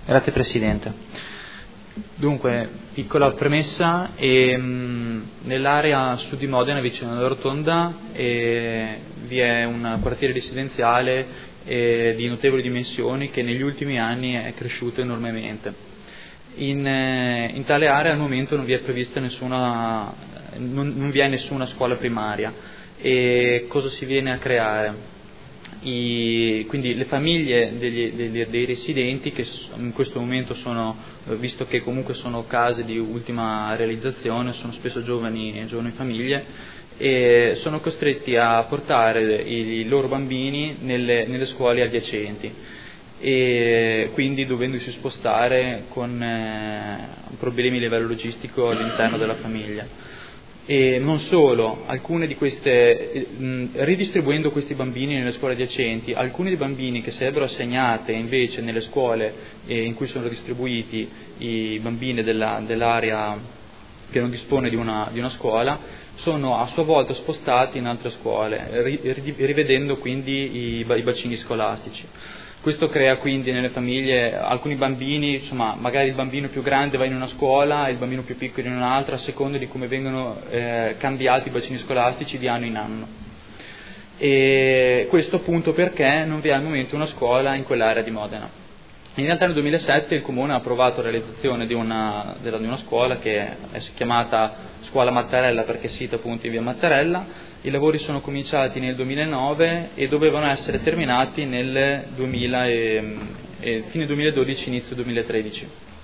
Grazie Presidente. Dunque, piccola premessa, nell'area sud di Modena, vicino alla Rotonda, vi è un quartiere residenziale di notevoli dimensioni che negli ultimi anni è cresciuto enormemente. In tale area al momento non vi è prevista non vi è nessuna scuola primaria. E cosa si viene a creare? Quindi le famiglie dei residenti, che in questo momento visto che comunque sono case di ultima realizzazione, sono spesso giovani famiglie, e sono costretti a portare i loro bambini nelle scuole adiacenti, e quindi dovendosi spostare con problemi a livello logistico all'interno della famiglia. E non solo, ridistribuendo questi bambini nelle scuole adiacenti, alcuni dei bambini che sarebbero assegnate invece nelle scuole in cui sono distribuiti i bambini dell'area che non dispone di una scuola, sono a sua volta spostati in altre scuole, rivedendo quindi i bacini scolastici. Questo crea quindi nelle famiglie alcuni bambini, magari il bambino più grande va in una scuola e il bambino più piccolo in un'altra, a seconda di come vengono cambiati i bacini scolastici di anno in anno. E questo appunto perché non vi è al momento una scuola in quell'area di Modena. In realtà nel 2007 il Comune ha approvato la realizzazione di una scuola che è chiamata Scuola Mattarella, perché sita appunto in via Mattarella. I lavori sono cominciati nel 2009 e dovevano essere terminati nel fine 2012, inizio 2013.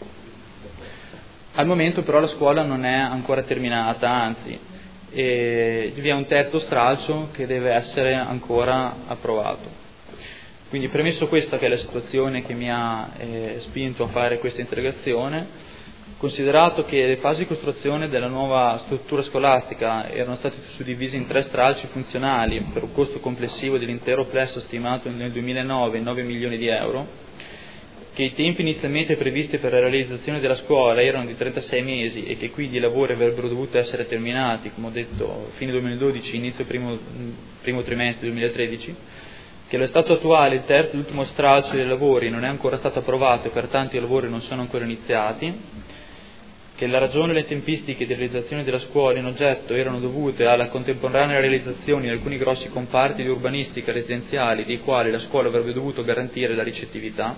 Al momento però la scuola non è ancora terminata, anzi vi è un tetto stralcio che deve essere ancora approvato. Quindi, premesso questa che è la situazione che mi ha spinto a fare questa interrogazione, considerato che le fasi di costruzione della nuova struttura scolastica erano state suddivise in 3 stralci funzionali per un costo complessivo dell'intero plesso stimato nel 2009 in 9 milioni di euro, che i tempi inizialmente previsti per la realizzazione della scuola erano di 36 mesi e che quindi i lavori avrebbero dovuto essere terminati, come ho detto, fine 2012, inizio primo trimestre 2013, che allo stato attuale il terzo e ultimo stralcio dei lavori non è ancora stato approvato e pertanto i lavori non sono ancora iniziati, che la ragione e le tempistiche di realizzazione della scuola in oggetto erano dovute alla contemporanea realizzazione di alcuni grossi comparti di urbanistica residenziali dei quali la scuola avrebbe dovuto garantire la ricettività,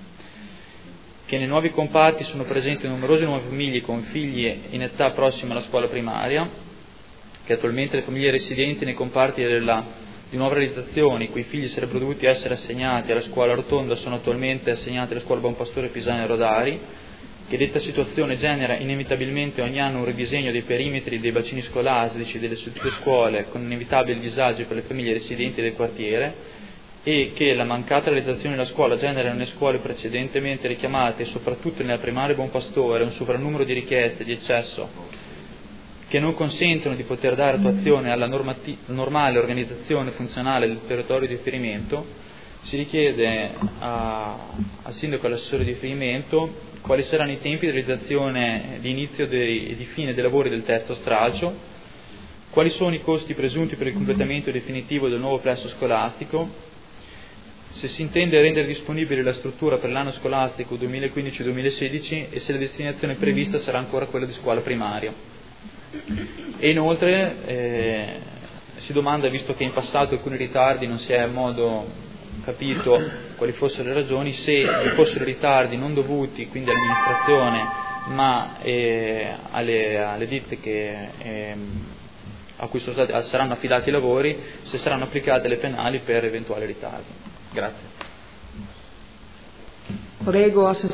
che nei nuovi comparti sono presenti numerose nuove famiglie con figli in età prossima alla scuola primaria, che attualmente le famiglie residenti nei comparti di nuova realizzazione, i cui figli sarebbero dovuti essere assegnati alla scuola Rotonda, sono attualmente assegnati alla scuola Buon Pastore Pisani e Rodari, che detta situazione genera inevitabilmente ogni anno un ridisegno dei perimetri dei bacini scolastici delle suddette scuole con inevitabili disagi per le famiglie residenti del quartiere, e che la mancata realizzazione della scuola genera nelle scuole precedentemente richiamate e soprattutto nella primaria Buon Pastore un sovrannumero di richieste di eccesso che non consentono di poter dare attuazione alla normale organizzazione funzionale del territorio di riferimento. Si richiede al sindaco e all'assessore di riferimento quali saranno i tempi di realizzazione di inizio e di fine dei lavori del terzo stralcio, quali sono i costi presunti per il completamento definitivo del nuovo plesso scolastico, se si intende rendere disponibile la struttura per l'anno scolastico 2015-2016 e se la destinazione prevista sarà ancora quella di scuola primaria. E inoltre si domanda, visto che in passato alcuni ritardi non si è in modo capito quali fossero le ragioni, se vi fossero ritardi non dovuti quindi all'amministrazione ma alle ditte a cui saranno affidati i lavori, se saranno applicate le penali per eventuali ritardi. Grazie. Prego,